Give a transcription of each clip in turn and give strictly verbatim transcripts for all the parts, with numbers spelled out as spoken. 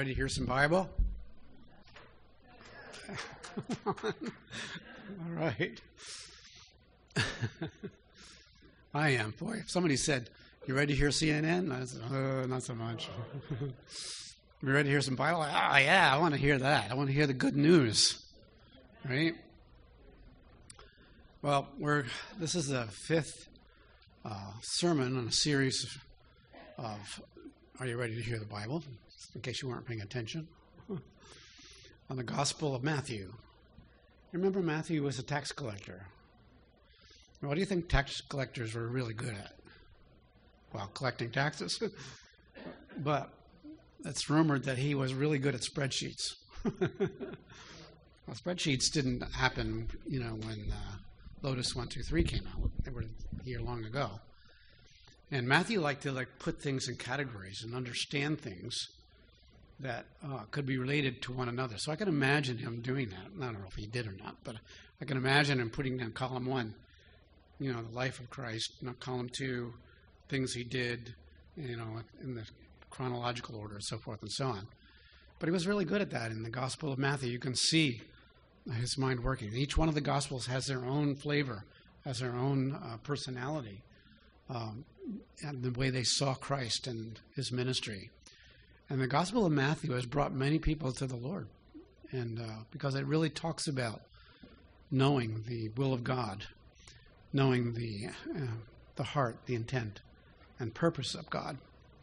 Ready to hear some Bible? All right. I am. Boy, if somebody said, you ready to hear C N N? I said, uh, not so much. You ready to hear some Bible? Ah, yeah, I want to hear that. I want to hear the good news. Right? Well, we're. This is the fifth uh, sermon on a series of Are You Ready to Hear the Bible? In case you weren't paying attention, on the Gospel of Matthew. Remember, Matthew was a tax collector. What do you think tax collectors were really good at? Well, collecting taxes. But it's rumored that he was really good at spreadsheets. Well, spreadsheets didn't happen, you know, when uh, Lotus one two three came out. They were here long ago. And Matthew liked to like put things in categories and understand things that uh, could be related to one another. So I can imagine him doing that. I don't know if he did or not, but I can imagine him putting down column one, you know, the life of Christ, not column two, things he did, you know, in the chronological order and so forth and so on. But he was really good at that in the Gospel of Matthew. You can see his mind working. Each one of the Gospels has their own flavor, has their own uh, personality, um, and the way they saw Christ and his ministry. And the Gospel of Matthew has brought many people to the Lord, and uh, because it really talks about knowing the will of God, knowing the uh, the heart, the intent, and purpose of God.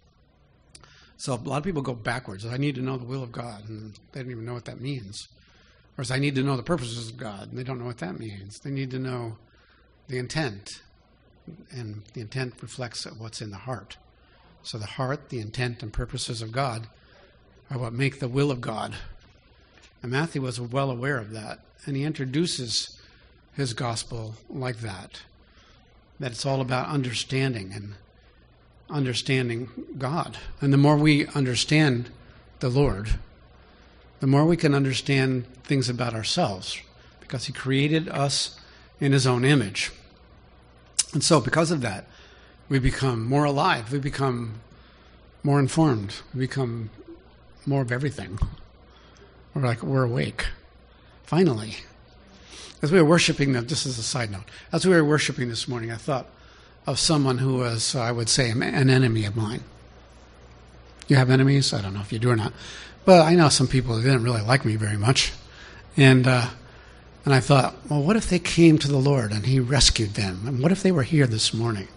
So a lot of people go backwards. I need to know the will of God, and they don't even know what that means. Whereas I need to know the purposes of God, and they don't know what that means. They need to know the intent, and the intent reflects what's in the heart. So the heart, the intent, and purposes of God are what make the will of God. And Matthew was well aware of that, and he introduces his gospel like that, that it's all about understanding and understanding God. And the more we understand the Lord, the more we can understand things about ourselves, because he created us in his own image. And so because of that, we become more alive. We become more informed. We become more of everything. We're like, we're awake. Finally. As we were worshiping, this is a side note, as we were worshiping this morning, I thought of someone who was, I would say, an enemy of mine. You have enemies? I don't know if you do or not. But I know some people who didn't really like me very much. And uh, and I thought, well, what if they came to the Lord and he rescued them? And what if they were here this morning?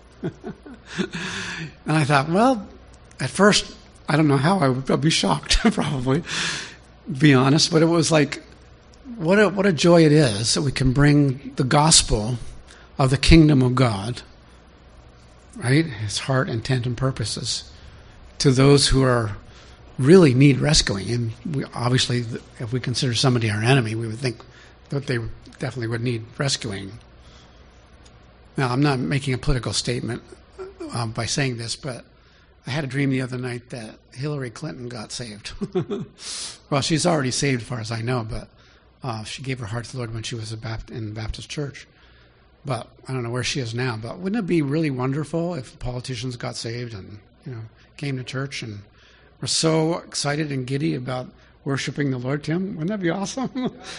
And I thought, well, at first, I don't know how I would I'd be shocked, probably, be honest. But it was like, what a, what a joy it is that we can bring the gospel of the kingdom of God, right, his heart, intent, and purposes, to those who are really need rescuing. And we, obviously, if we consider somebody our enemy, we would think that they definitely would need rescuing. Now, I'm not making a political statement um, by saying this, but I had a dream the other night that Hillary Clinton got saved. Well, she's already saved as far as I know, but uh, she gave her heart to the Lord when she was a Bapt- in the Baptist church. But I don't know where she is now. But wouldn't it be really wonderful if politicians got saved and, you know, came to church and were so excited and giddy about worshiping the Lord, Tim? Wouldn't that be awesome?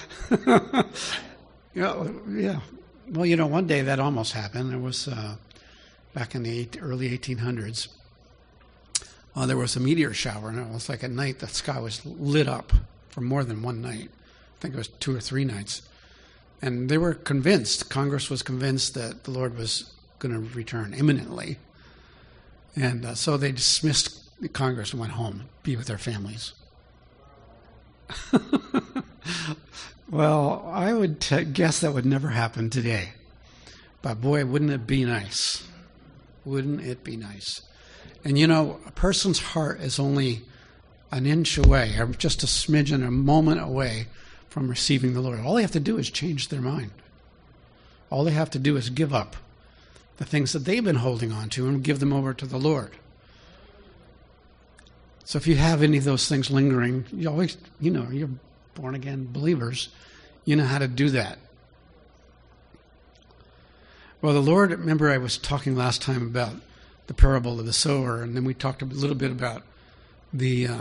yeah, yeah. Well, you know, one day that almost happened. It was uh, back in the eight, early eighteen hundreds. Uh, there was a meteor shower, and it was like at night the sky was lit up for more than one night. I think it was two or three nights. And they were convinced, Congress was convinced that the Lord was going to return imminently. And uh, so they dismissed the Congress and went home, be with their families. Well, I would t- guess that would never happen today. But boy, wouldn't it be nice? Wouldn't it be nice? And you know, a person's heart is only an inch away, or just a smidgen, a moment away from receiving the Lord. All they have to do is change their mind. All they have to do is give up the things that they've been holding on to and give them over to the Lord. So if you have any of those things lingering, you always, you know, you're born-again believers, you know how to do that. Well, the Lord, remember I was talking last time about the parable of the sower, and then we talked a little bit about the um,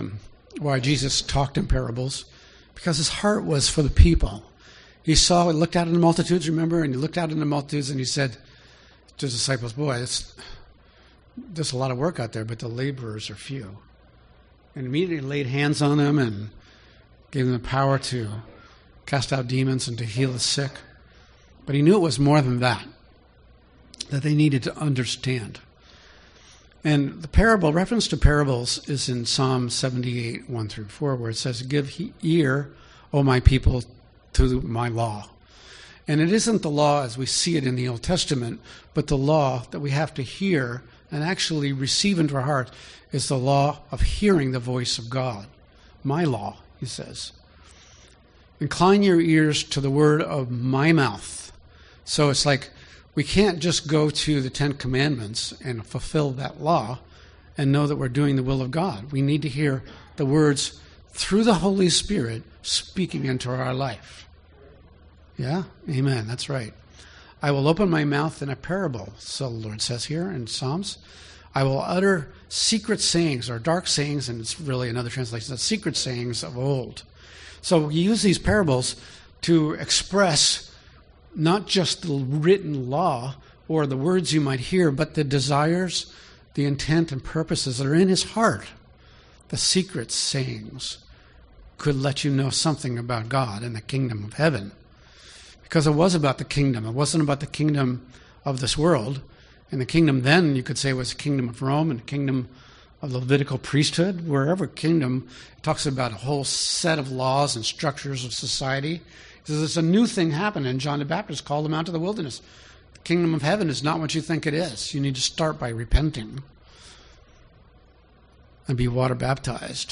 why Jesus talked in parables, because his heart was for the people. He saw, looked out in the multitudes, remember, and he looked out in the multitudes and he said to his disciples, boy, it's, there's a lot of work out there, but the laborers are few. And immediately laid hands on them and gave them the power to cast out demons and to heal the sick. But he knew it was more than that, that they needed to understand. And the parable, reference to parables, is in Psalm seventy-eight, one through four, where it says, give ear, O my people, to my law. And it isn't the law as we see it in the Old Testament, but the law that we have to hear and actually receive into our heart is the law of hearing the voice of God. My law, he says. Incline your ears to the word of my mouth. So it's like we can't just go to the Ten Commandments and fulfill that law and know that we're doing the will of God. We need to hear the words through the Holy Spirit speaking into our life. Yeah? Amen. That's right. I will open my mouth in a parable, so the Lord says here in Psalms. I will utter secret sayings or dark sayings, and it's really another translation, the secret sayings of old. So you use these parables to express not just the written law or the words you might hear, but the desires, the intent and purposes that are in his heart. The secret sayings could let you know something about God and the kingdom of heaven. Because it was about the kingdom. It wasn't about the kingdom of this world. And the kingdom then, you could say, was the kingdom of Rome and the kingdom of the Levitical priesthood. Wherever kingdom, it talks about a whole set of laws and structures of society. So there's a new thing happening, and John the Baptist called them out to the wilderness. The kingdom of heaven is not what you think it is. You need to start by repenting and be water baptized.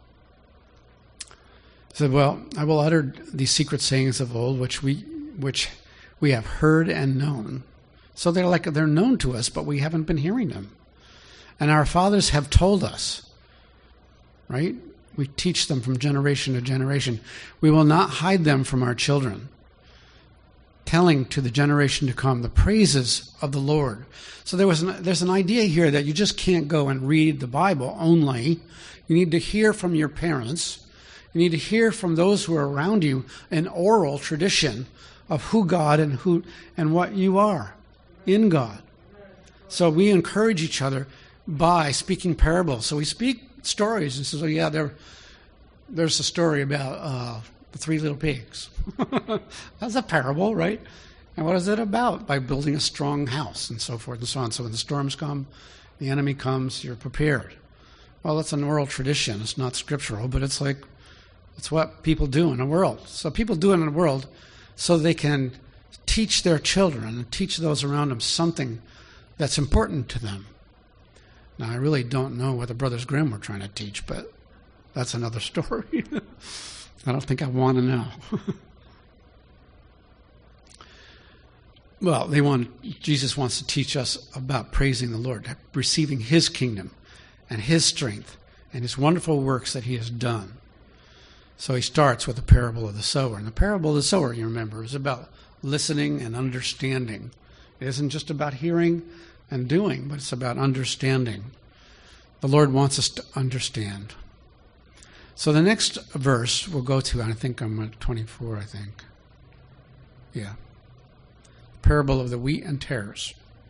He said, well, I will utter these secret sayings of old, which we which we have heard and known. So they're like they're known to us, but we haven't been hearing them. And our fathers have told us, right? We teach them from generation to generation. We will not hide them from our children, telling to the generation to come the praises of the Lord. So there was an, there's an idea here that you just can't go and read the Bible only. You need to hear from your parents. You need to hear from those who are around you an oral tradition of who God and who and what you are in God. So we encourage each other by speaking parables. So we speak stories and says, "Oh yeah, there, there's a story about uh, the three little pigs." That's a parable, right? And what is it about? By building a strong house and so forth and so on. So when the storms come, the enemy comes, you're prepared. Well, that's an oral tradition. It's not scriptural, but it's like it's what people do in the world. So people do it in the world so they can teach their children and teach those around them something that's important to them. Now, I really don't know what the Brothers Grimm were trying to teach, but that's another story. I don't think I want to know. Well, they want Jesus wants to teach us about praising the Lord, receiving his kingdom and his strength and his wonderful works that he has done. So he starts with the parable of the sower. And the parable of the sower, you remember, is about listening and understanding. It isn't just about hearing and doing, but it's about understanding. The Lord wants us to understand. So the next verse we'll go to, I think I'm at twenty-four, I think. Yeah. Parable of the wheat and tares.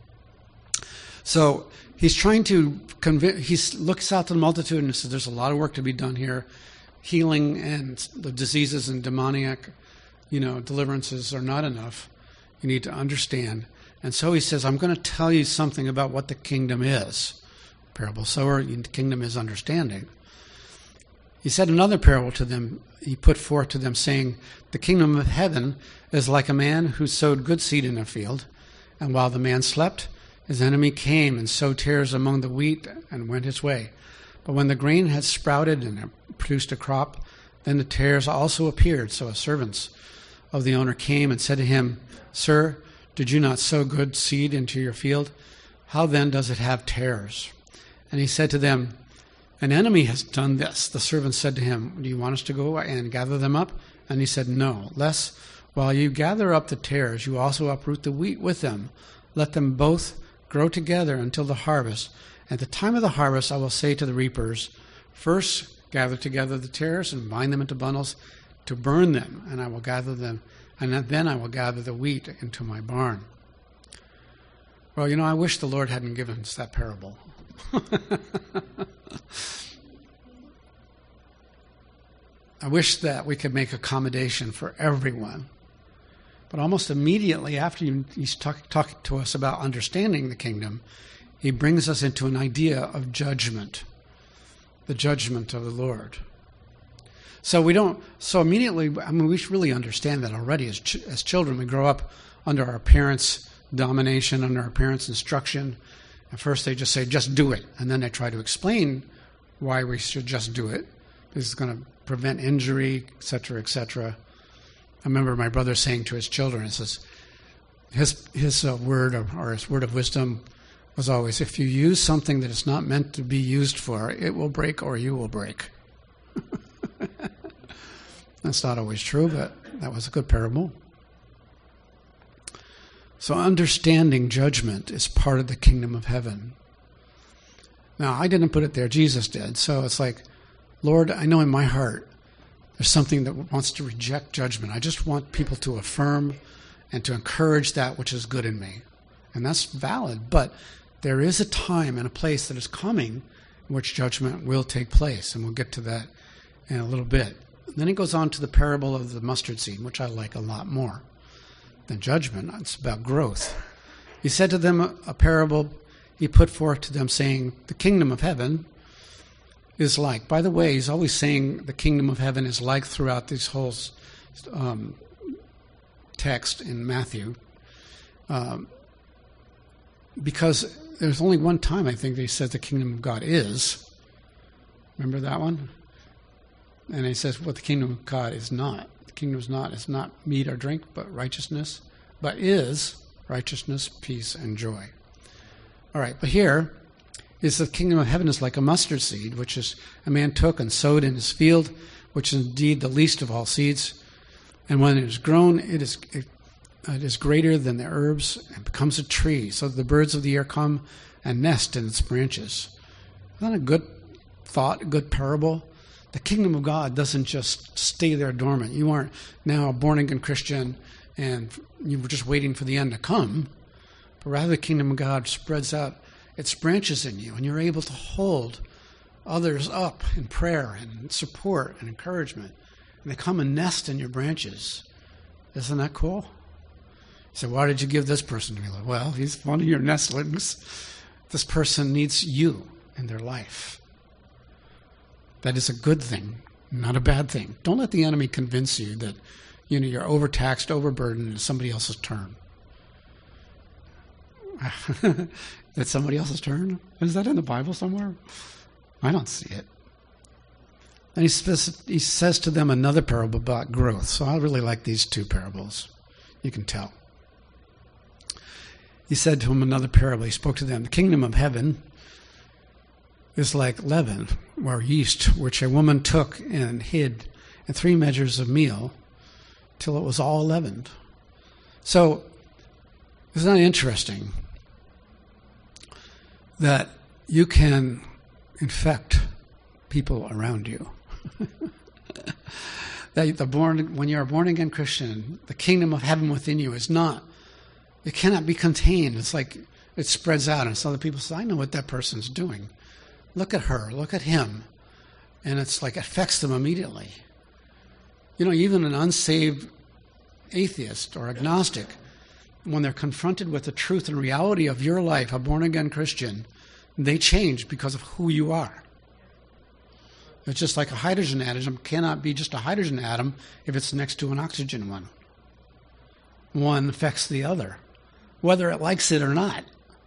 So he's trying to convince, he looks out to the multitude and says, there's a lot of work to be done here. Healing and the diseases and demoniac, you know, deliverances are not enough. You need to understand. And so he says, I'm going to tell you something about what the kingdom is. Parable sower, the kingdom is understanding. He said another parable to them, he put forth to them, saying, the kingdom of heaven is like a man who sowed good seed in a field, and while the man slept, his enemy came and sowed tares among the wheat and went his way. But when the grain had sprouted and produced a crop, then the tares also appeared. So servants of the owner came and said to him, Sir, did you not sow good seed into your field? How then does it have tares? And he said to them, an enemy has done this. The servants said to him, do you want us to go and gather them up? And he said, no, lest while you gather up the tares, you also uproot the wheat with them. Let them both grow together until the harvest. At the time of the harvest, I will say to the reapers, first gather together the tares and bind them into bundles to burn them, and I will gather them, and then I will gather the wheat into my barn. Well, you know, I wish the Lord hadn't given us that parable. I wish that we could make accommodation for everyone. But almost immediately after he's talking talk to us about understanding the kingdom, he brings us into an idea of judgment, the judgment of the Lord. So we don't, so immediately, I mean, we should really understand that already as, ch- as children. We grow up under our parents' domination, under our parents' instruction. At first they just say, just do it. And then they try to explain why we should just do it. This is going to prevent injury, et cetera, et cetera. I remember my brother saying to his children, he says, his, his uh, word or, or his word of wisdom was always, if you use something that is not meant to be used for, it will break or you will break. That's not always true, but that was a good parable. So understanding judgment is part of the kingdom of heaven. Now, I didn't put it there, Jesus did. So it's like, Lord, I know in my heart there's something that wants to reject judgment. I just want people to affirm and to encourage that which is good in me. And that's valid, but there is a time and a place that is coming in which judgment will take place, and we'll get to that in a little bit. And then he goes on to the parable of the mustard seed, which I like a lot more than judgment. It's about growth. He said to them a, a parable he put forth to them, saying, the kingdom of heaven is like. By the way, he's always saying the kingdom of heaven is like throughout this whole um, text in Matthew. Um, because there's only one time, I think, that he says the kingdom of God is. Remember that one? And he says what the kingdom of God is not. The kingdom is not, it's not meat or drink, but righteousness, but is righteousness, peace, and joy. All right, but here is the kingdom of heaven is like a mustard seed, which is a man took and sowed in his field, which is indeed the least of all seeds. And when it is grown, it is it, it is greater than the herbs and becomes a tree, so that the birds of the air come and nest in its branches. Isn't that a good thought, a good parable? The kingdom of God doesn't just stay there dormant. You aren't now a born-again Christian and you were just waiting for the end to come. But rather the kingdom of God spreads out its branches in you, and you're able to hold others up in prayer and support and encouragement. And they come and nest in your branches. Isn't that cool? You say, why did you give this person to me? Well, he's one of your nestlings. This person needs you in their life. That is a good thing, not a bad thing. Don't let the enemy convince you that, you know, you're overtaxed, overburdened, and it's somebody else's turn. It's somebody else's turn? Is that in the Bible somewhere? I don't see it. And he says, he says to them another parable about growth. So I really like these two parables. You can tell. He said to him another parable. He spoke to them. The kingdom of heaven is like leaven, or yeast, which a woman took and hid in three measures of meal till it was all leavened. So, isn't that interesting that you can infect people around you? That the born, when you're a born-again Christian, the kingdom of heaven within you is not, it cannot be contained. It's like it spreads out, and so other people say, I know what that person's doing. Look at her, look at him. And it's like it affects them immediately. You know, even an unsaved atheist or agnostic, when they're confronted with the truth and reality of your life, a born-again Christian, they change because of who you are. It's just like a hydrogen atom cannot be just a hydrogen atom if it's next to an oxygen one. One affects the other, whether it likes it or not.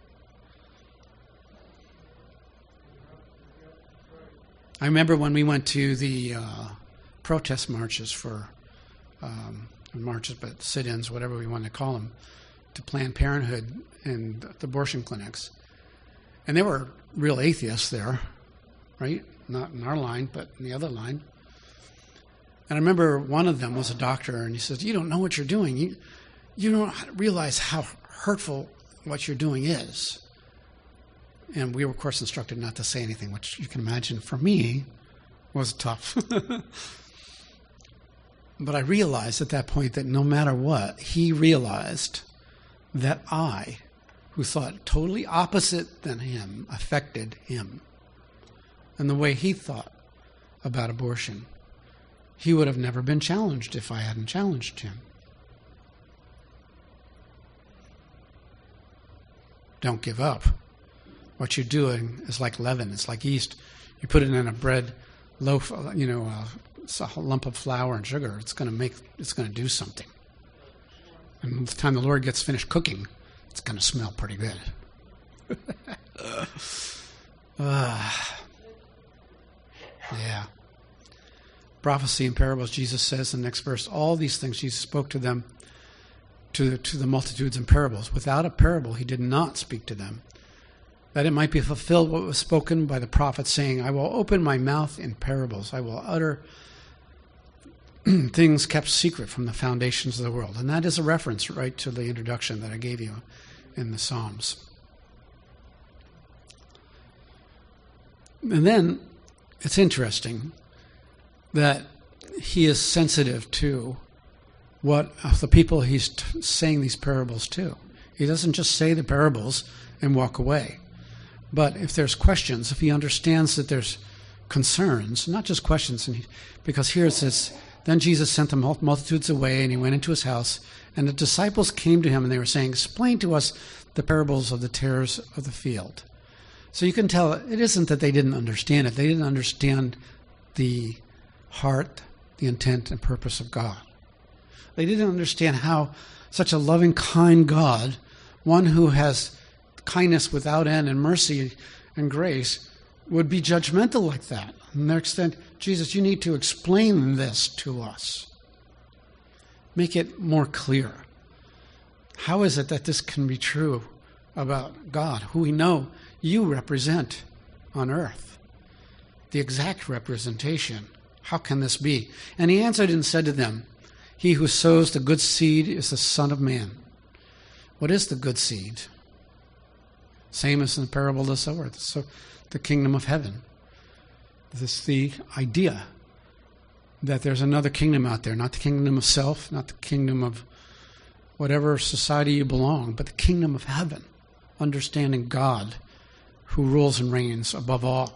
I remember when we went to the uh, protest marches for, um, marches, but sit-ins, whatever we want to call them, to Planned Parenthood and the abortion clinics. And there were real atheists there, right? Not in our line, but in the other line. And I remember one of them was a doctor, and he says, you don't know what you're doing. You, you don't realize how hurtful what you're doing is. And we were, of course, instructed not to say anything, which you can imagine for me was tough. But I realized at that point that no matter what, he realized that I, who thought totally opposite than him, affected him. And the way he thought about abortion, he would have never been challenged if I hadn't challenged him. Don't give up. What you're doing is like leaven. It's like yeast. You put it in a bread loaf, you know, uh, a lump of flour and sugar. It's going to make. It's going to do something. And by the time the Lord gets finished cooking, it's going to smell pretty good. uh, yeah. Prophecy and parables. Jesus says in the next verse, all these things Jesus spoke to them, to to the multitudes in parables. Without a parable, he did not speak to them, that it might be fulfilled what was spoken by the prophet, saying, I will open my mouth in parables. I will utter things kept secret from the foundations of the world. And that is a reference right to the introduction that I gave you in the Psalms. And then it's interesting that he is sensitive to what the people he's t- saying these parables to. He doesn't just say the parables and walk away. But if there's questions, if he understands that there's concerns, not just questions, and he, because here it says, then Jesus sent the multitudes away, and he went into his house, and the disciples came to him, and they were saying, explain to us the parables of the tares of the field. So you can tell it isn't that they didn't understand it. They didn't understand the heart, the intent, and purpose of God. They didn't understand how such a loving, kind God, one who has kindness without end and mercy and grace, would be judgmental like that. And to the extent, Jesus, you need to explain this to us. Make it more clear. How is it that this can be true about God, who we know you represent on earth? The exact representation. How can this be? And he answered and said to them, he who sows the good seed is the Son of Man. What is the good seed? Same as in the parable of the sower, so the kingdom of heaven. This is the idea that there's another kingdom out there, not the kingdom of self, not the kingdom of whatever society you belong, but the kingdom of heaven, understanding God who rules and reigns above all.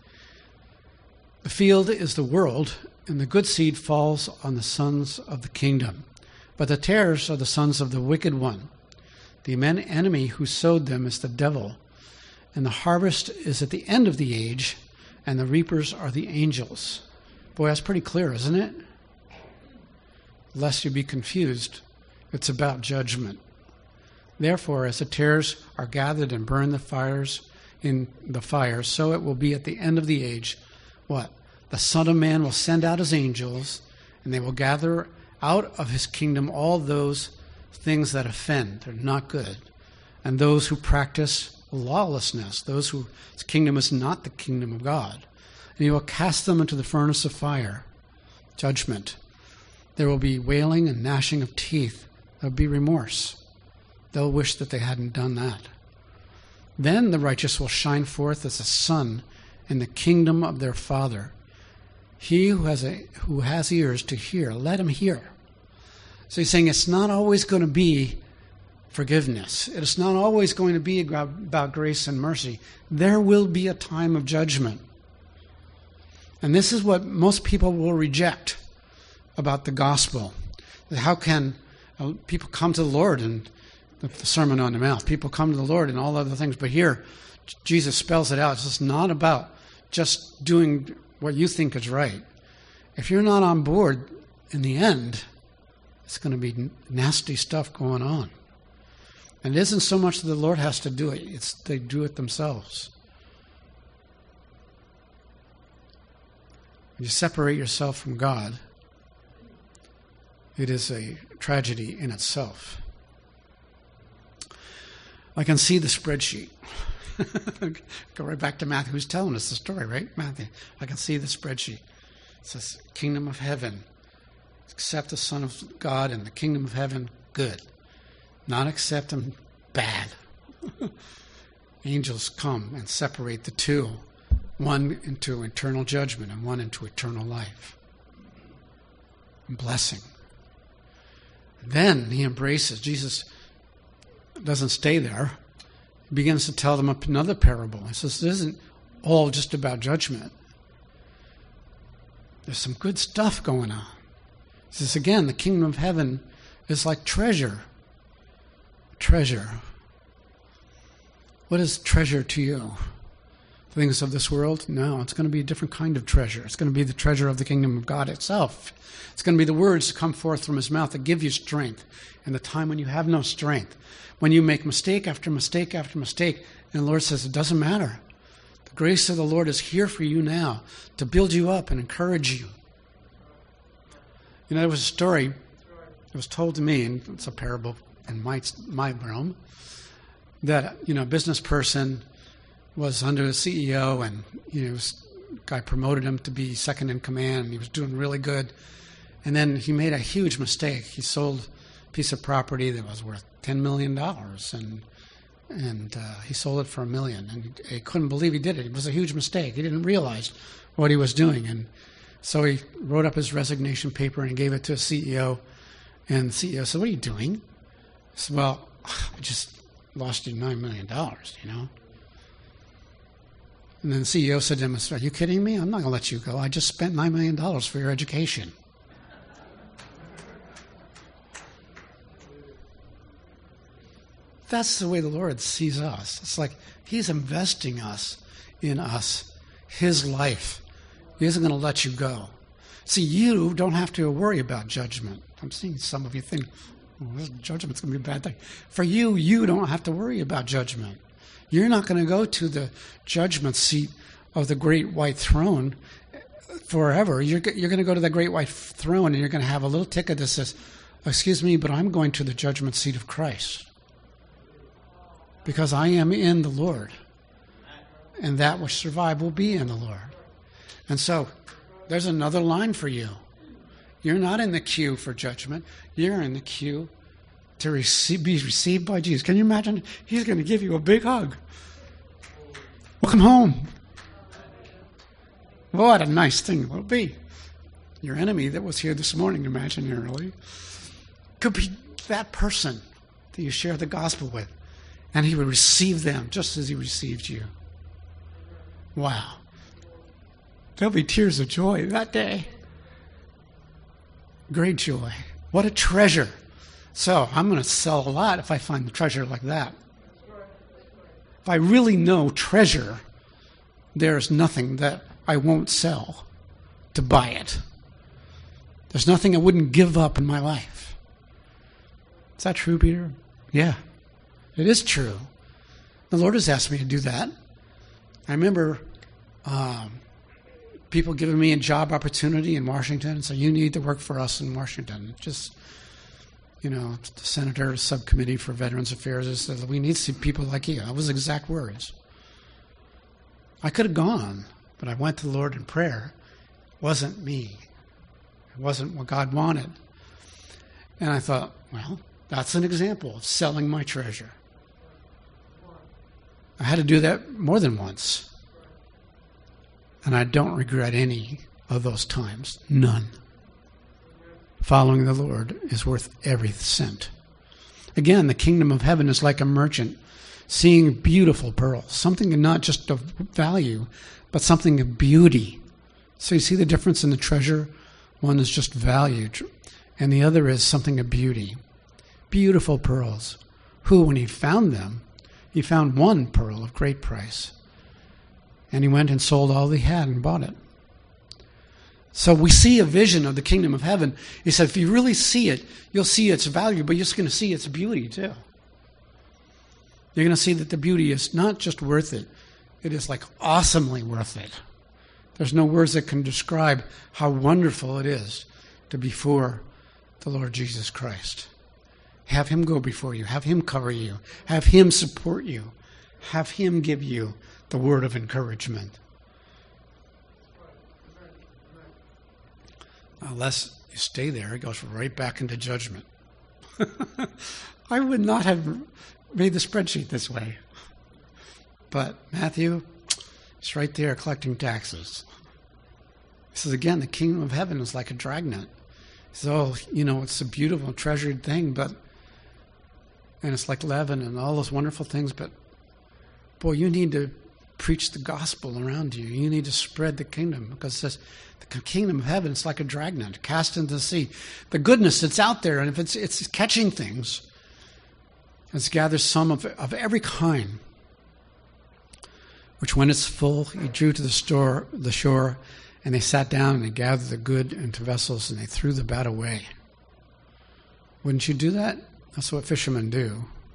The field is the world, and the good seed falls on the sons of the kingdom. But the tares are the sons of the wicked one. The enemy who sowed them is the devil. And the harvest is at the end of the age, and the reapers are the angels. Boy, that's pretty clear, isn't it? Lest you be confused, it's about judgment. Therefore, as the tares are gathered and burn the fires in the fire, so it will be at the end of the age. What? The Son of Man will send out his angels, and they will gather out of his kingdom all those things that offend, they're not good, and those who practice lawlessness, those whose kingdom is not the kingdom of God. And he will cast them into the furnace of fire, judgment. There will be wailing and gnashing of teeth. There will be remorse. They'll wish that they hadn't done that. Then the righteous will shine forth as the sun in the kingdom of their Father. He who has a, who has ears to hear, let him hear. So he's saying it's not always going to be forgiveness. It's not always going to be about grace and mercy. There will be a time of judgment. And this is what most people will reject about the gospel. How can uh, people come to the Lord and the, the Sermon on the Mount? People come to the Lord and all other things. But here, Jesus spells it out. It's just not about just doing what you think is right. If you're not on board in the end, it's going to be nasty stuff going on. And it isn't so much that the Lord has to do it, it's they do it themselves. When you separate yourself from God, it is a tragedy in itself. I can see the spreadsheet. Go right back to Matthew, who's telling us the story, right? Matthew. I can see the spreadsheet. It says, kingdom of heaven. Accept the Son of God and the kingdom of heaven, good. Not accept him, bad. Angels come and separate the two. one into eternal judgment and one into eternal life and blessing. Then he embraces. Jesus doesn't stay there. He begins to tell them another parable. He says, this isn't all just about judgment. There's some good stuff going on. He says, again, the kingdom of heaven is like treasure. Treasure. What is treasure to you? Things of this world? No, it's going to be a different kind of treasure. It's going to be the treasure of the kingdom of God itself. It's going to be the words that come forth from his mouth that give you strength in the time when you have no strength. When you make mistake after mistake after mistake, and the Lord says, it doesn't matter. The grace of the Lord is here for you now to build you up and encourage you. You know, there was a story that was told to me, and it's a parable in my, my realm, that, you know, a business person was under the C E O, and, you know, this guy promoted him to be second in command, and he was doing really good. And then he made a huge mistake. He sold a piece of property that was worth ten million dollars, and and uh, he sold it for a million. And he, he couldn't believe he did it. It was a huge mistake. He didn't realize what he was doing. And so he wrote up his resignation paper and gave it to a C E O. And the C E O said, what are you doing? He said, well, I just lost you nine million dollars, you know. And then the C E O said to him, are you kidding me? I'm not going to let you go. I just spent nine million dollars for your education. That's the way the Lord sees us. It's like he's investing us in us, his life. He isn't going to let you go. See, you don't have to worry about judgment. I'm seeing some of you think, oh, this judgment's going to be a bad thing. For you, you don't have to worry about judgment. You're not going to go to the judgment seat of the great white throne forever. You're, you're going to go to the great white throne, and you're going to have a little ticket that says, excuse me, but I'm going to the judgment seat of Christ. Because I am in the Lord. And that which survive will be in the Lord. And so, there's another line for you. You're not in the queue for judgment. You're in the queue to receive, be received by Jesus. Can you imagine? He's going to give you a big hug. Welcome home. What a nice thing it will be. Your enemy that was here this morning, imaginarily, could be that person that you share the gospel with. And he would receive them just as he received you. Wow. There'll be tears of joy that day. Great joy. What a treasure. So I'm going to sell a lot if I find a treasure like that. If I really know treasure, there's nothing that I won't sell to buy it. There's nothing I wouldn't give up in my life. Is that true, Peter? Yeah. It is true. The Lord has asked me to do that. I remember um, people giving me a job opportunity in Washington and saying, you need to work for us in Washington. Just, you know, the Senator Subcommittee for Veterans Affairs said, we need to see people like you. That was exact words. I could have gone, but I went to the Lord in prayer. It wasn't me. It wasn't what God wanted. And I thought, well, that's an example of selling my treasure. I had to do that more than once. And I don't regret any of those times. None. Following the Lord is worth every cent. Again, the kingdom of heaven is like a merchant seeing beautiful pearls. Something not just of value, but something of beauty. So you see the difference in the treasure? One is just value, and the other is something of beauty. Beautiful pearls. Who, when he found them, he found one pearl of great price. And he went and sold all he had and bought it. So we see a vision of the kingdom of heaven. He said, if you really see it, you'll see its value, but you're just going to see its beauty too. You're going to see that the beauty is not just worth it. It is like awesomely worth it. There's no words that can describe how wonderful it is to be before the Lord Jesus Christ. Have him go before you. Have him cover you. Have him support you. Have him give you the word of encouragement. Unless you stay there, it goes right back into judgment. I would not have made the spreadsheet this way. But Matthew, It's right there collecting taxes. He says, again, the kingdom of heaven is like a dragnet. So, you know, it's a beautiful, treasured thing, but, and it's like leaven and all those wonderful things, but, boy, you need to preach the gospel around you. You need to spread the kingdom, because it says the kingdom of heaven is like a dragnet cast into the sea. The goodness that's out there, and if it's it's catching things, it's gathered some of, of every kind, which when it's full, he drew to the store, the shore, and they sat down and they gathered the good into vessels and they threw the bad away. Wouldn't you do that? That's what fishermen do.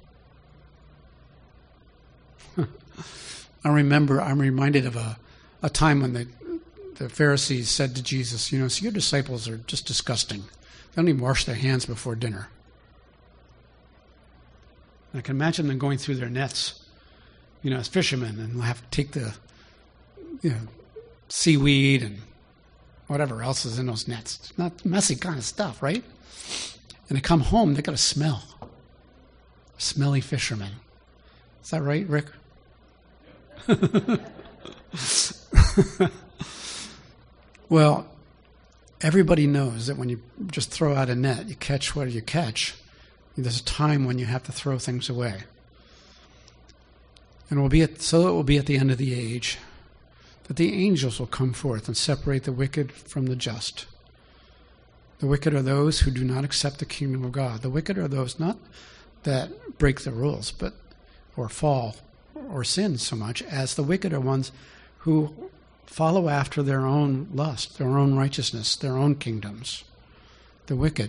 I remember, I'm reminded of a, a time when the, the Pharisees said to Jesus, you know, so your disciples are just disgusting. They don't even wash their hands before dinner. And I can imagine them going through their nets, you know, as fishermen, and have to take the, you know, seaweed and whatever else is in those nets. It's not messy kind of stuff, right? And they come home, they got a smell. Smelly fishermen. Is that right, Rick? Well, everybody knows that when you just throw out a net, you catch what you catch. There's a time when you have to throw things away. And it will be at, so it will be at the end of the age that the angels will come forth and separate the wicked from the just. The wicked are those who do not accept the kingdom of God. The wicked are those not that break the rules, but or fall or sin so much as the wicked are ones who follow after their own lust, their own righteousness, their own kingdoms. The wicked,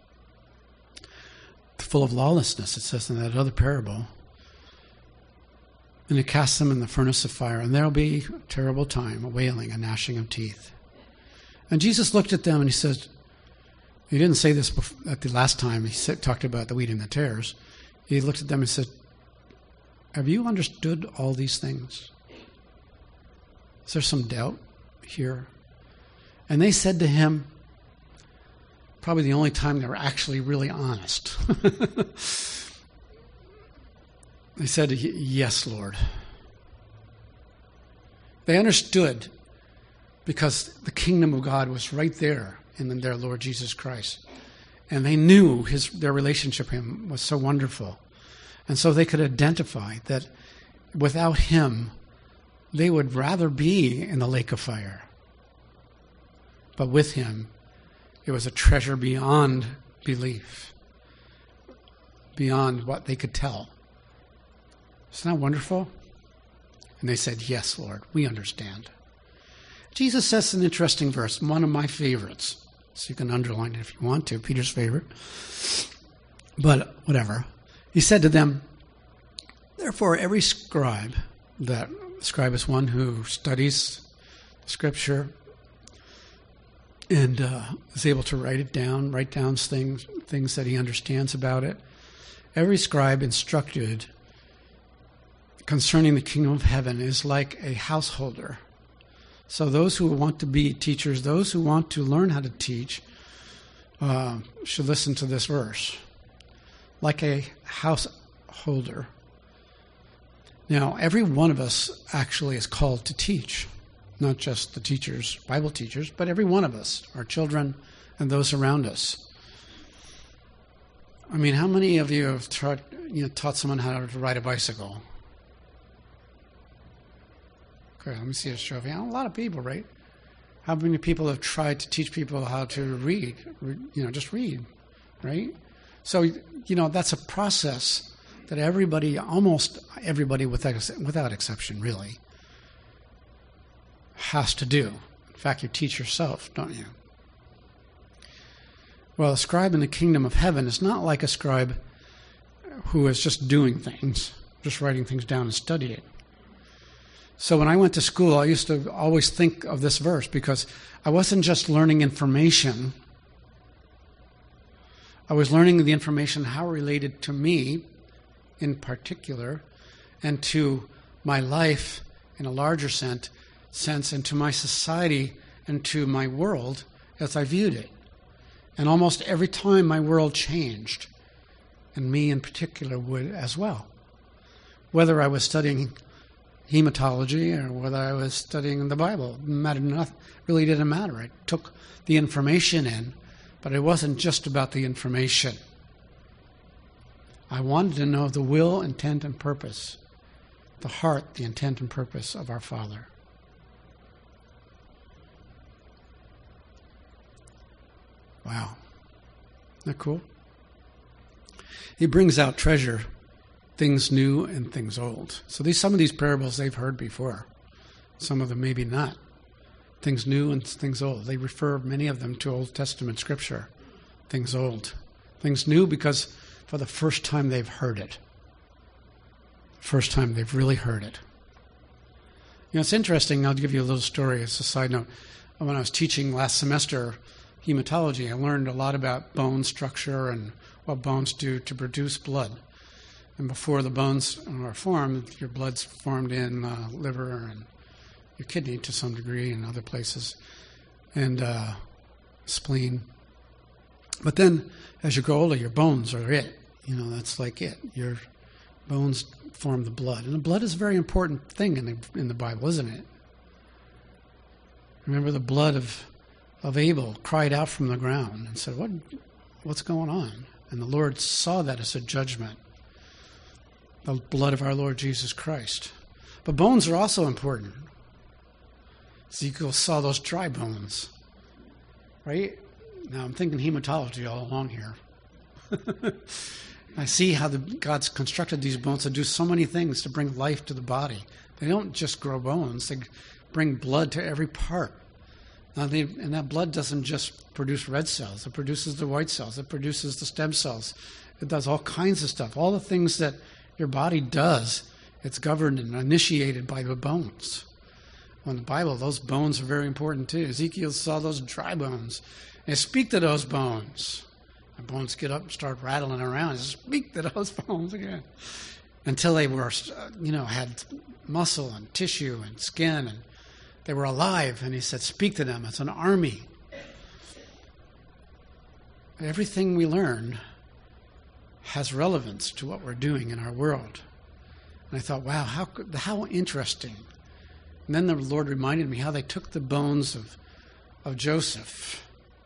full of lawlessness, it says in that other parable. And he casts them in the furnace of fire, and there will be a terrible time, a wailing, a gnashing of teeth. And Jesus looked at them and he said, he didn't say this before, at the last time he said, talked about the wheat and the tares. He looked at them and said, have you understood all these things? Is there some doubt here? And they said to him, probably the only time they were actually really honest. They said, yes, Lord. They understood because the kingdom of God was right there in their Lord Jesus Christ. And they knew his their relationship with him was so wonderful. And so they could identify that without him, they would rather be in the lake of fire. But with him, it was a treasure beyond belief, beyond what they could tell. Isn't that wonderful? And they said, yes, Lord, we understand. Jesus says an interesting verse, one of my favorites. So you can underline it if you want to, Peter's favorite. But whatever. He said to them, therefore, every scribe, that scribe is one who studies Scripture and uh, is able to write it down, write down things, things that he understands about it. Every scribe instructed concerning the kingdom of heaven is like a householder. So those who want to be teachers, those who want to learn how to teach, uh, should listen to this verse. Like a householder. Now, every one of us actually is called to teach. Not just the teachers, Bible teachers, but every one of us, our children and those around us. I mean, how many of you have taught, you know, taught someone how to ride a bicycle? Okay, let me see a show of hands. A lot of people, right? How many people have tried to teach people how to read? You know, just read, right? So, you know, that's a process that everybody, almost everybody without, without exception, really, has to do. In fact, you teach yourself, don't you? Well, a scribe in the kingdom of heaven is not like a scribe who is just doing things, just writing things down and studying. So when I went to school, I used to always think of this verse because I wasn't just learning information. I was learning the information how it related to me in particular and to my life in a larger sense, sense and to my society and to my world as I viewed it. And almost every time my world changed, and me in particular would as well. Whether I was studying hematology or whether I was studying the Bible. It mattered nothing. Really didn't matter. I took the information in, but it wasn't just about the information. I wanted to know the will, intent, and purpose, the heart, the intent, and purpose of our Father. Wow. Isn't that cool? He brings out treasure, things new and things old. So these some of these parables they've heard before. Some of them maybe not. Things new and things old. They refer, many of them, to Old Testament scripture. Things old. Things new because for the first time they've heard it. First time they've really heard it. You know, it's interesting. I'll give you a little story as a side note. When I was teaching last semester hematology, I learned a lot about bone structure and what bones do to produce blood. And before the bones are formed, your blood's formed in uh, liver and your kidney to some degree and other places, and uh, spleen. But then as you grow older, your bones are it. You know, that's like it. Your bones form the blood. And the blood is a very important thing in the, in the Bible, isn't it? Remember the blood of, of Abel cried out from the ground and said, what, what's going on? And the Lord saw that as a judgment. The blood of our Lord Jesus Christ. But bones are also important. Ezekiel saw those dry bones. Right? Now I'm thinking hematology all along here. I see how the, God's constructed these bones to do so many things to bring life to the body. They don't just grow bones. They bring blood to every part. Now they, and that blood doesn't just produce red cells. It produces the white cells. It produces the stem cells. It does all kinds of stuff. All the things that your body does, it's governed and initiated by the bones. Well, in the Bible, those bones are very important too. Ezekiel saw those dry bones. And speak to those bones. The bones get up and start rattling around. Speak to those bones again. Until they were, you know, had muscle and tissue and skin and they were alive. And he said, speak to them. It's an army. Everything we learn has relevance to what we're doing in our world. And I thought, wow, how how interesting. And then the Lord reminded me how they took the bones of, of Joseph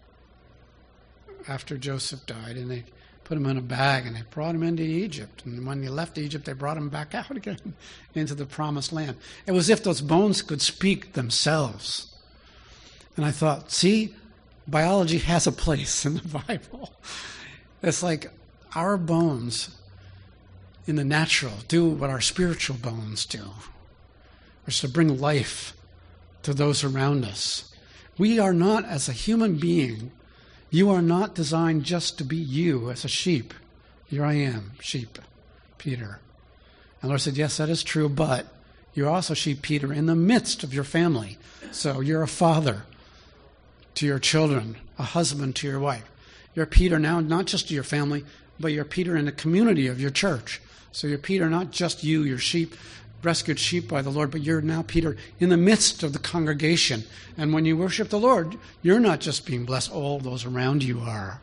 after Joseph died, and they put him in a bag, and they brought him into Egypt. And when he left Egypt, they brought him back out again into the promised land. It was as if those bones could speak themselves. And I thought, see, biology has a place in the Bible. It's like our bones in the natural do what our spiritual bones do, which is to bring life to those around us. We are not, as a human being, you are not designed just to be you as a sheep. Here I am, sheep, Peter. And the Lord said, yes, that is true, but you're also sheep, Peter, in the midst of your family. So you're a father to your children, a husband to your wife. You're Peter now, not just to your family, but you're Peter in the community of your church. So you're Peter, not just you, your sheep, rescued sheep by the Lord, but you're now, Peter, in the midst of the congregation. And when you worship the Lord, you're not just being blessed, all those around you are.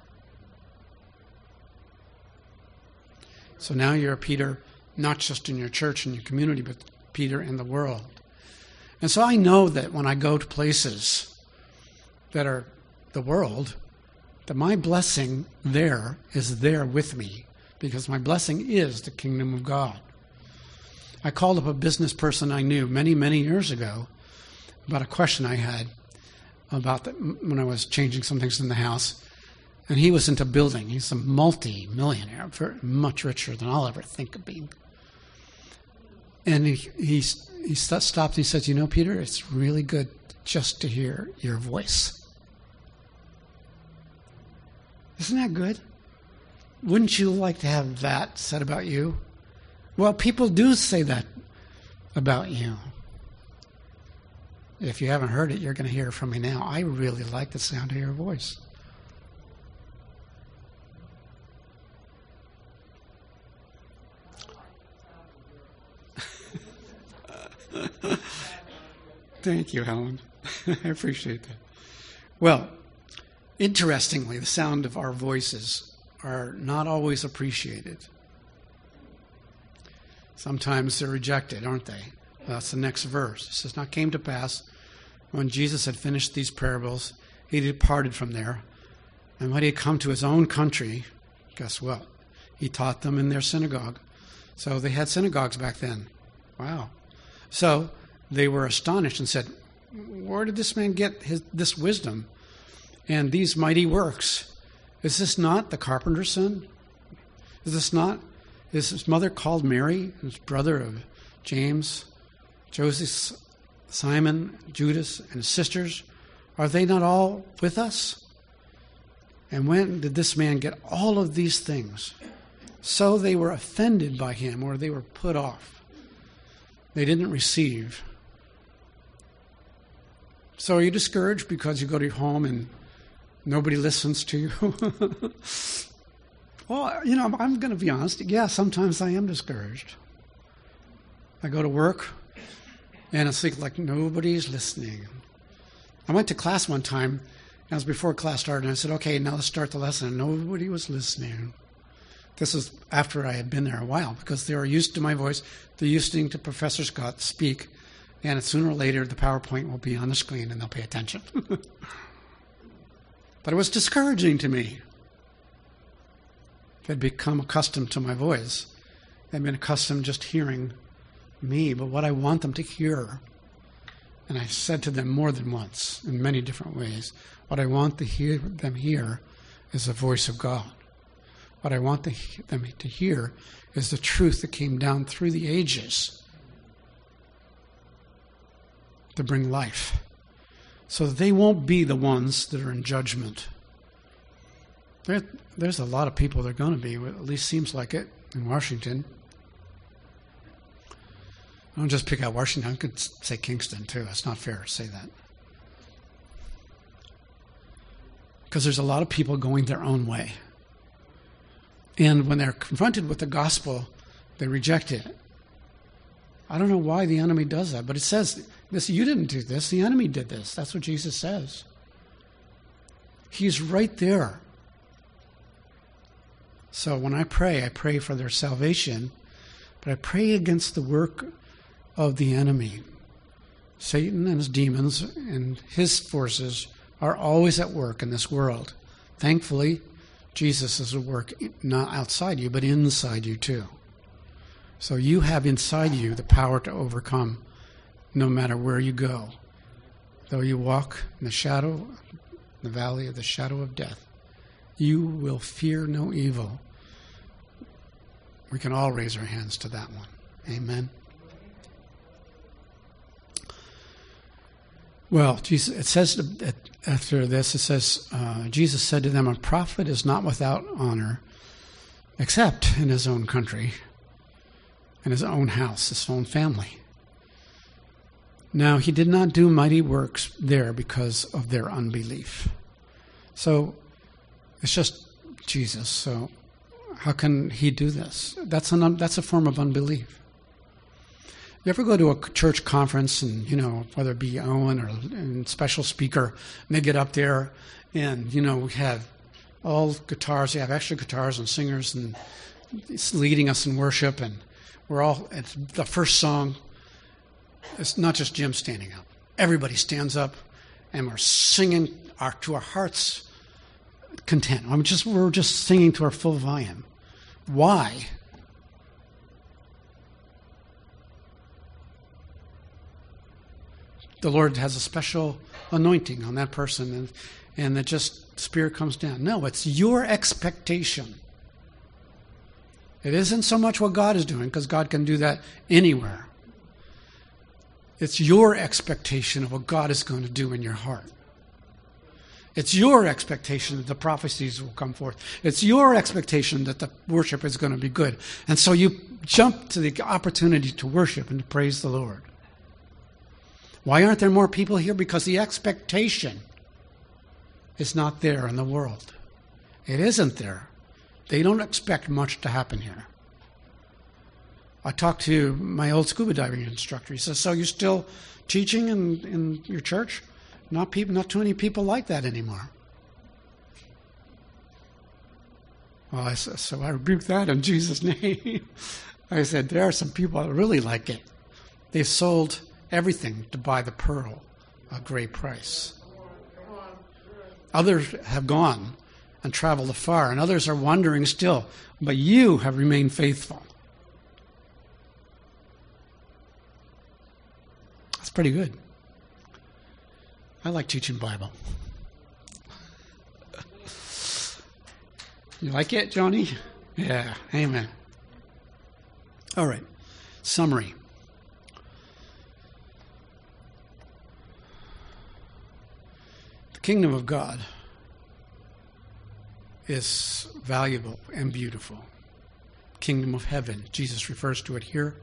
So now you're a Peter, not just in your church and your community, but Peter in the world. And so I know that when I go to places that are the world, that my blessing there is there with me, because my blessing is the kingdom of God. I called up a business person I knew many, many years ago about a question I had about the, when I was changing some things in the house. And he was into building. He's a multi-millionaire, very much richer than I'll ever think of being. And he, he, he stopped and he said, you know, Peter, it's really good just to hear your voice. Isn't that good? Wouldn't you like to have that said about you? Well, people do say that about you. If you haven't heard it, you're going to hear it from me now. I really like the sound of your voice. Thank you, Helen. I appreciate that. Well, interestingly, the sound of our voices are not always appreciated. Sometimes they're rejected, aren't they? That's the next verse. It says, now came to pass, when Jesus had finished these parables, he departed from there. And when he had come to his own country, guess what? He taught them in their synagogue. So they had synagogues back then. Wow. So they were astonished and said, where did this man get his, this wisdom and these mighty works? Is this not the carpenter's son? Is this not, is his mother called Mary, his brother of James, Joseph, Simon, Judas, and his sisters? Are they not all with us? And when did this man get all of these things? So they were offended by him, or they were put off. They didn't receive. So are you discouraged because you go to your home and nobody listens to you? Well, you know, I'm going to be honest. Yeah, sometimes I am discouraged. I go to work, and it's like nobody's listening. I went to class one time, and it was before class started, and I said, okay, now let's start the lesson. And nobody was listening. This was after I had been there a while, because they were used to my voice. They're used to Professor Scott speak, and sooner or later the PowerPoint will be on the screen, and they'll pay attention. But it was discouraging to me. They'd become accustomed to my voice. They'd been accustomed just hearing me, but what I want them to hear, and I said to them more than once in many different ways, what I want to hear them hear is the voice of God. What I want to, them to hear is the truth that came down through the ages to bring life, so that they won't be the ones that are in judgment. There, there's a lot of people that are going to be, at least seems like it, in Washington. I don't just pick out Washington. I could say Kingston, too. It's not fair to say that. Because there's a lot of people going their own way. And when they're confronted with the gospel, they reject it. I don't know why the enemy does that, but it says, this, you didn't do this. The enemy did this. That's what Jesus says. He's right there. So when I pray, I pray for their salvation, but I pray against the work of the enemy. Satan and his demons and his forces are always at work in this world. Thankfully, Jesus is at work not outside you, but inside you too. So you have inside you the power to overcome no matter where you go. Though you walk in the shadow, the valley of the shadow of death, you will fear no evil. We can all raise our hands to that one. Amen. Well, Jesus, it says after this, it says, uh, Jesus said to them, a prophet is not without honor, except in his own country, in his own house, his own family. Now, he did not do mighty works there because of their unbelief. So, it's just Jesus. So, how can he do this? That's an that's a form of unbelief. You ever go to a church conference and, you know, whether it be Owen or a special speaker, and they get up there and, you know, we have all guitars, they have extra guitars and singers and it's leading us in worship, and we're all, it's the first song, it's not just Jim standing up. Everybody stands up and we're singing our, to our heart's content. I'm just, we're just singing to our full volume. Why? The Lord has a special anointing on that person, and, and that just Spirit comes down. No, it's your expectation. It isn't so much what God is doing, because God can do that anywhere. It's your expectation of what God is going to do in your heart. It's your expectation that the prophecies will come forth. It's your expectation that the worship is going to be good. And so you jump to the opportunity to worship and to praise the Lord. Why aren't there more people here? Because the expectation is not there in the world. It isn't there. They don't expect much to happen here. I talked to my old scuba diving instructor. He says, so you're still teaching in, in your church? Not people, not too many people like that anymore. Well, I said, so I rebuke that in Jesus' name. I said, there are some people that really like it. They've sold everything to buy the pearl, a great price. Others have gone and traveled afar, and others are wandering still, but you have remained faithful. That's pretty good. I like teaching Bible. You like it, Johnny? Yeah, amen. All right, summary. The kingdom of God is valuable and beautiful. Kingdom of heaven, Jesus refers to it here.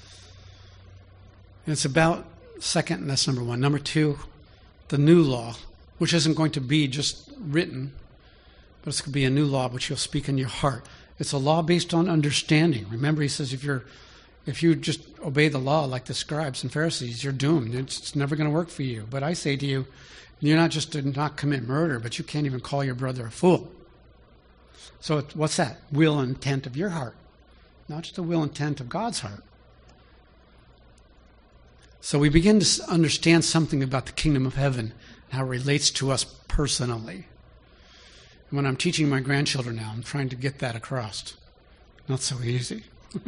And it's about, second, and that's number one. Number two, the new law, which isn't going to be just written, but it's going to be a new law which you'll speak in your heart. It's a law based on understanding. Remember, he says if you're, if you just obey the law like the scribes and Pharisees, you're doomed. It's, it's never going to work for you. But I say to you, you're not just to not commit murder, but you can't even call your brother a fool. So it's, what's that? Will and intent of your heart, not just the will and intent of God's heart. So we begin to understand something about the kingdom of heaven, how it relates to us personally. And when I'm teaching my grandchildren now, I'm trying to get that across. Not so easy.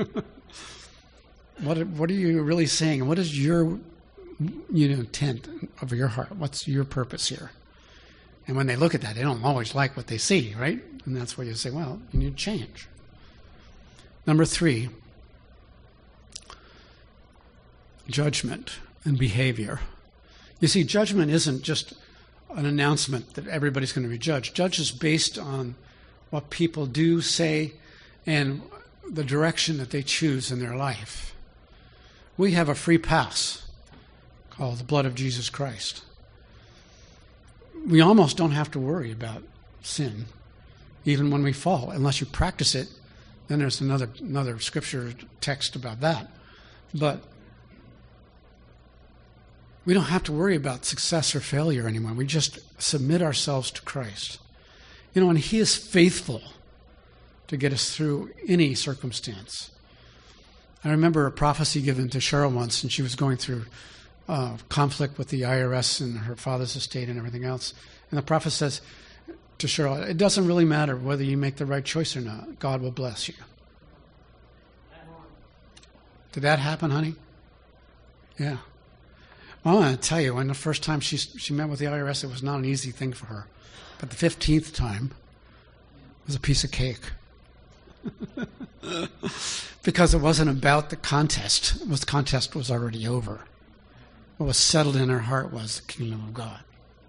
what what are you really saying? What is your you know intent of your heart? What's your purpose here? And when they look at that, they don't always like what they see, right? And that's where you say, well, you need to change. Number three, judgment and behavior. You see, judgment isn't just an announcement that everybody's going to be judged. Judge is based on what people do, say, and the direction that they choose in their life. We have a free pass called the blood of Jesus Christ. We almost don't have to worry about sin, even when we fall, unless you practice it. Then there's another another scripture text about that. But we don't have to worry about success or failure anymore. We just submit ourselves to Christ. You know, and He is faithful to get us through any circumstance. I remember a prophecy given to Cheryl once, and she was going through uh, conflict with the I R S and her father's estate and everything else. And the prophet says to Cheryl, it doesn't really matter whether you make the right choice or not. God will bless you. Did that happen, honey? Yeah. Well, I want to tell you, when the first time she she met with the I R S, it was not an easy thing for her. But the fifteenth time was a piece of cake. Because it wasn't about the contest. It was, the contest was already over. What was settled in her heart was the kingdom of God.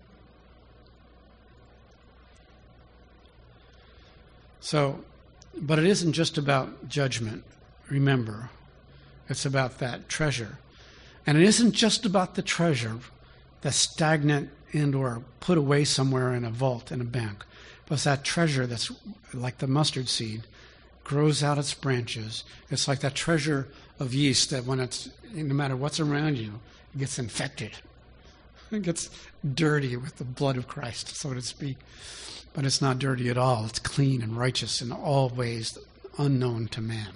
So, but it isn't just about judgment. Remember, it's about that treasure. And it isn't just about the treasure that's stagnant and or put away somewhere in a vault in a bank. But it's that treasure that's like the mustard seed, grows out its branches. It's like that treasure of yeast that when it's, no matter what's around you, it gets infected. It gets dirty with the blood of Christ, so to speak. But it's not dirty at all. It's clean and righteous in all ways unknown to man.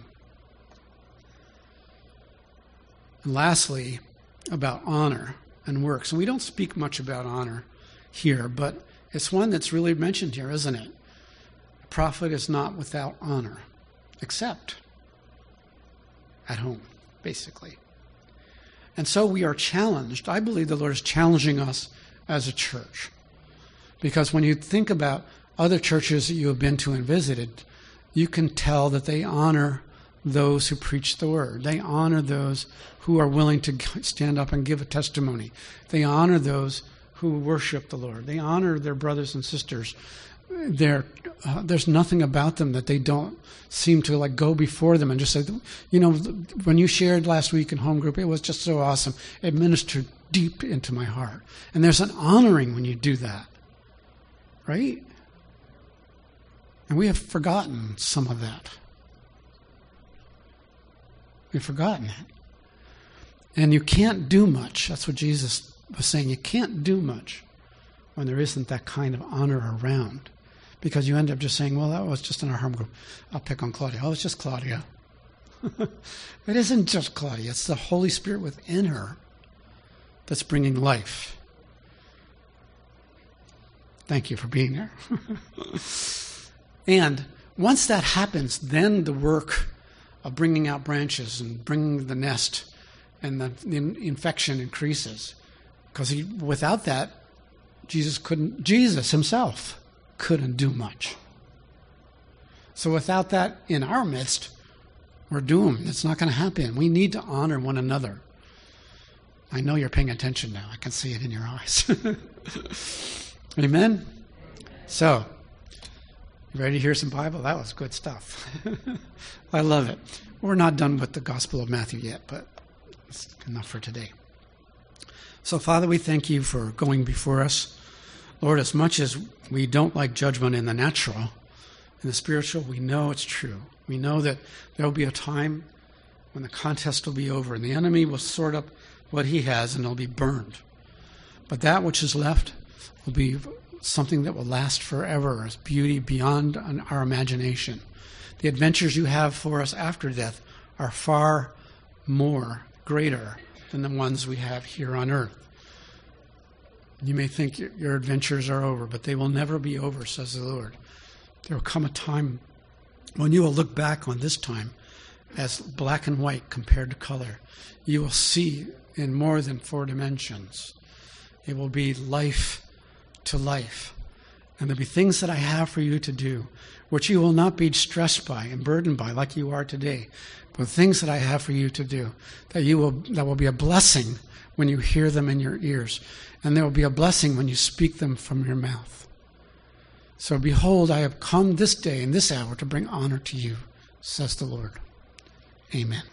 And lastly, about honor and works. And we don't speak much about honor here, but it's one that's really mentioned here, isn't it? A prophet is not without honor, except at home, basically. And so we are challenged. I believe the Lord is challenging us as a church. Because when you think about other churches that you have been to and visited, you can tell that they honor those who preach the word. They honor those who are willing to stand up and give a testimony. They honor those who worship the Lord. They honor their brothers and sisters. They're, uh, there's nothing about them that they don't seem to like go before them and just say, you know, when you shared last week in home group, it was just so awesome. It ministered deep into my heart. And there's an honoring when you do that, right? And we have forgotten some of that. We've forgotten it. And you can't do much. That's what Jesus was saying. You can't do much when there isn't that kind of honor around. Because you end up just saying, well, that was just in our home group. I'll pick on Claudia. Oh, it's just Claudia. It isn't just Claudia, it's the Holy Spirit within her that's bringing life. Thank you for being there. And once that happens, then the work of bringing out branches and bringing the nest and the, the infection increases. Because he, without that, Jesus couldn't, Jesus himself couldn't do much. So without that in our midst, we're doomed. It's not going to happen. We need to honor one another. I know you're paying attention now. I can see it in your eyes. Amen? So, you ready to hear some Bible? That was good stuff. I love it. We're not done with the Gospel of Matthew yet, but it's enough for today. So, Father, we thank you for going before us. Lord, as much as we don't like judgment in the natural, in the spiritual, we know it's true. We know that there will be a time when the contest will be over and the enemy will sort up what he has and it'll be burned. But that which is left will be something that will last forever as beauty beyond our imagination. The adventures you have for us after death are far more greater than the ones we have here on earth. You may think your adventures are over, but they will never be over, says the Lord. There will come a time when you will look back on this time as black and white compared to color. You will see in more than four dimensions. It will be life to life. And there'll be things that I have for you to do, which you will not be stressed by and burdened by like you are today, but things that I have for you to do, that you will that will be a blessing when you hear them in your ears, and there will be a blessing when you speak them from your mouth. So behold, I have come this day and this hour to bring honor to you, says the Lord. Amen.